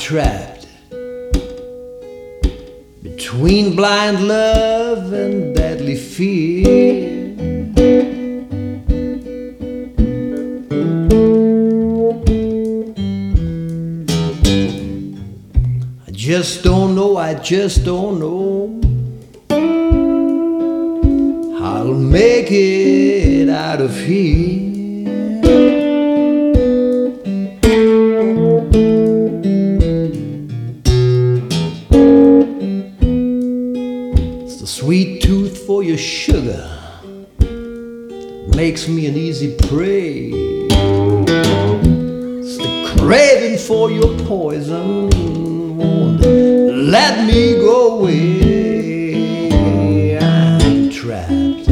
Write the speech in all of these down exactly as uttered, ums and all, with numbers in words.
trapped between blind love and deadly fear. I just don't know, I just don't know how I'll make it out of here. The sweet tooth for your sugar that makes me an easy prey. It's the craving for your poison won't let me go away. I'm trapped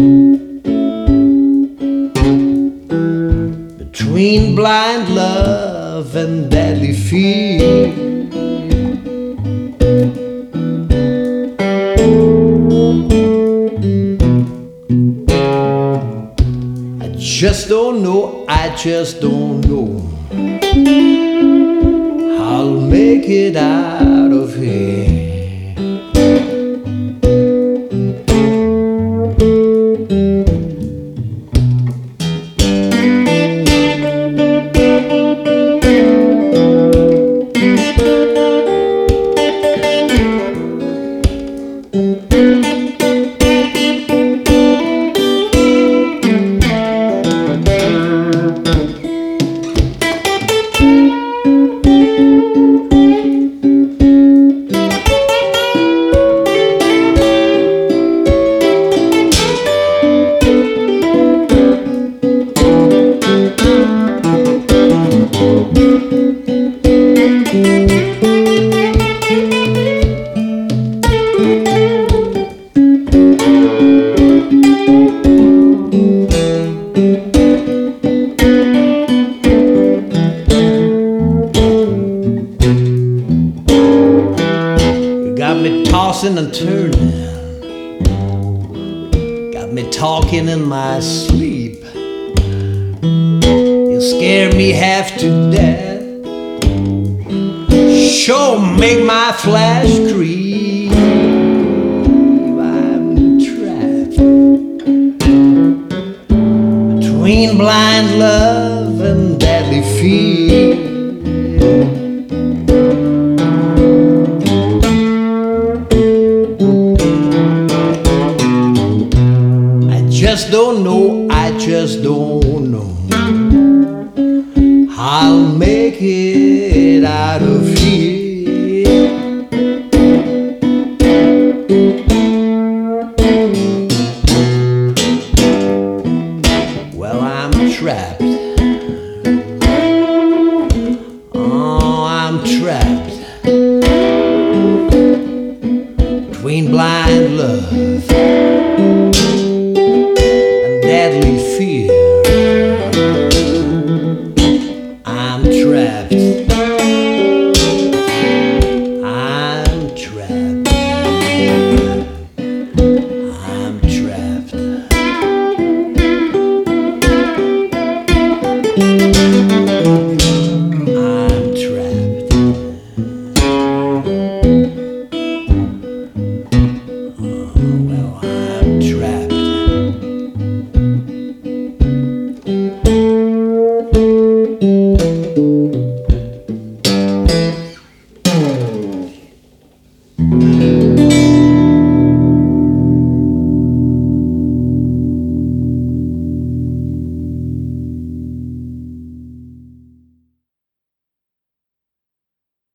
between blind love and deadly fear. Just don't know, I just don't know how I'll make it out of here. Got me tossing and turning, got me talking in my sleep. You scare me half to death, sure make my flesh creep. I'm trapped between blind love and deadly fear. Just don't know, I just don't know how I'll make it out of here. Well, I'm trapped